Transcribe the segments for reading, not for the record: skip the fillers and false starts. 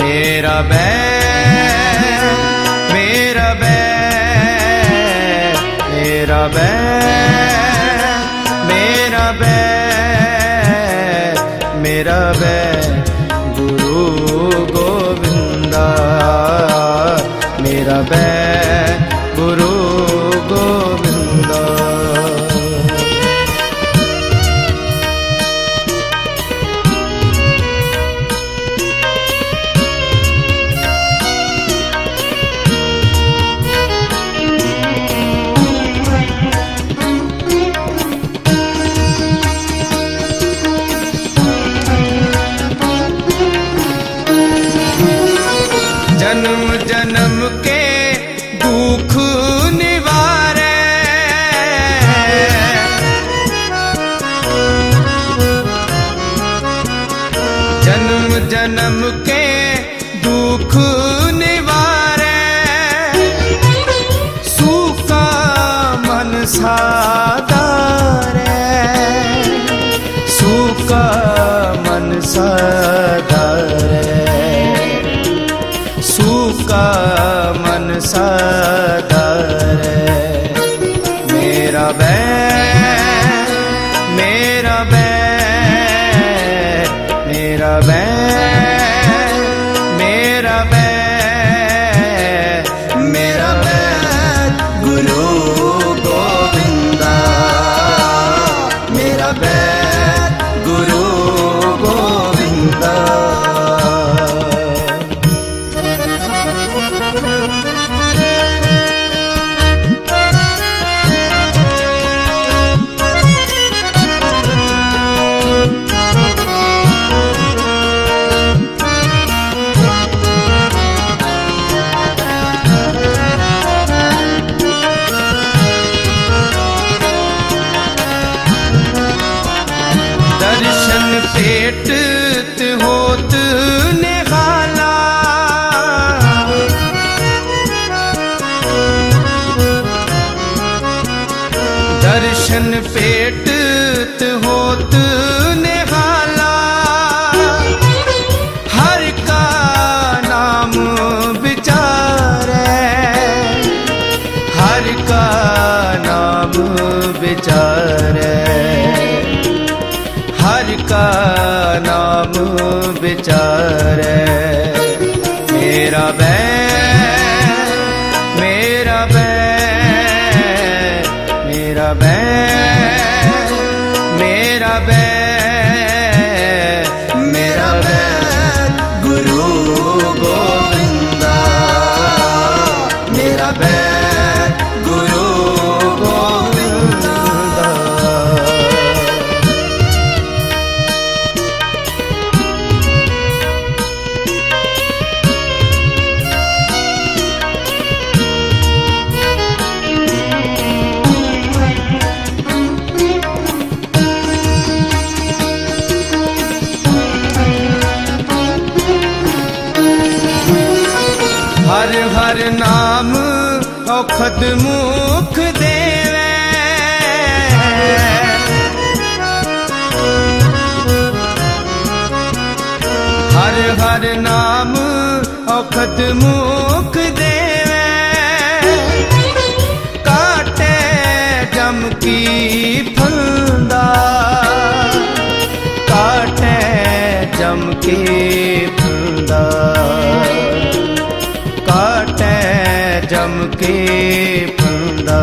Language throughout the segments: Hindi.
मेरा बैर, मेरा बैर, मेरा बैर, मेरा बैर, मेरा बैर गुरु गोविंदा, मेरा बैर गुरु गोविंदा। जन्म जन्म के दुख निवारे, जन्म जन्म के दुख निवारे, सूखा मन साधारे, सूखा मन साधारे, सूखा मन साधारे। मेरा बैर, मेरा बैर, मेरा बैर, मेरा बैर, मेरा बैर गुरु गोविंदा, मेरा बैर गुरु गोविंदा। दर्शन पेट होत निहाला, दर्शन पेट होत निहाला, हर का नाम विचारे, हर का नाम विचारे, हर का नाम विचारे। मेरा बैर, मेरा बैर, मेरा बैर, मेरा बैर, मेरा बैर गुरु गोविंदा, मेरा बैर गुरु गोविंदा। हर हर नाम औखद मुख देवे, हर हर नाम औखद मुख देवे, काटे जम की फंदा, काटे जम की फंदा, काटे जम के फंदा।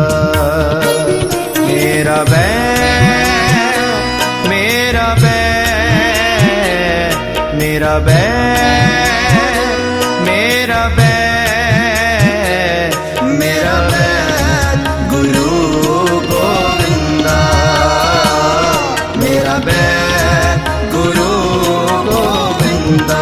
मेरा बैर, मेरा बैर, मेरा बैर, मेरा बैर, मेरा बैर गुरु गोविंदा, मेरा बैर गुरु गोविंदा।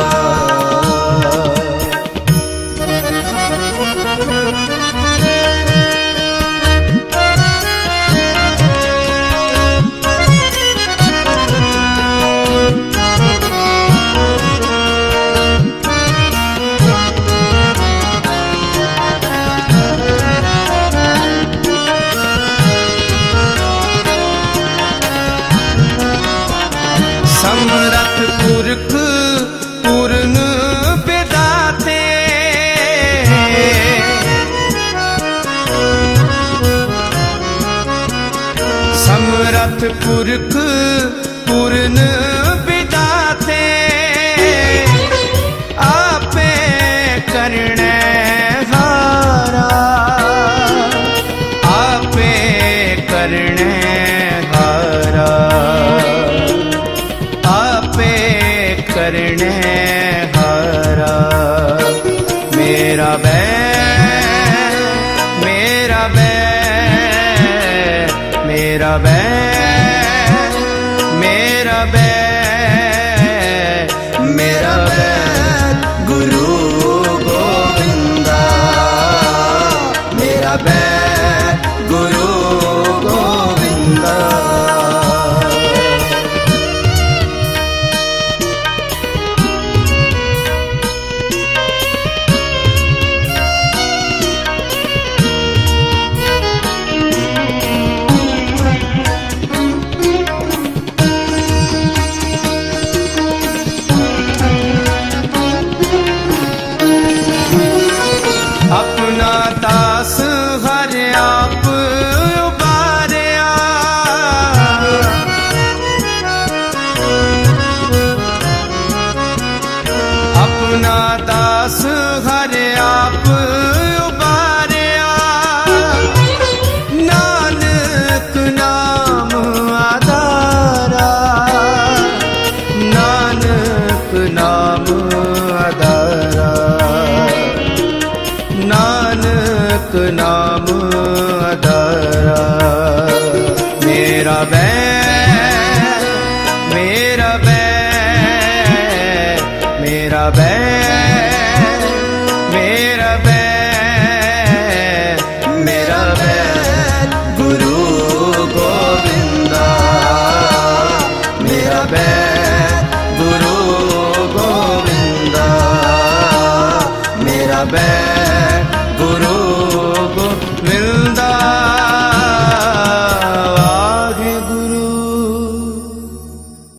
पुरख पूर्ण विदाते आपे करने हारा आपे करने हारा आपे करने हारा मेरा बैर मेरा बैर मेरा बैर मेरा बैर मेरा बैर गुरु गोविंदा मेरा बैर गुरु गोविंदा अपना दास हर आप उबारिया अपना दास हर आप उबारिया नानक नाम आधारा नानक नाम आधारा नानक नाम आधारा मेरा बैर मेरा बैर मेरा बैर मेरा बैर मेरा बैर गुरु गोविंदा मेरा बैर गुरु गोविंदा मेरा बैर गुरु गोविंदा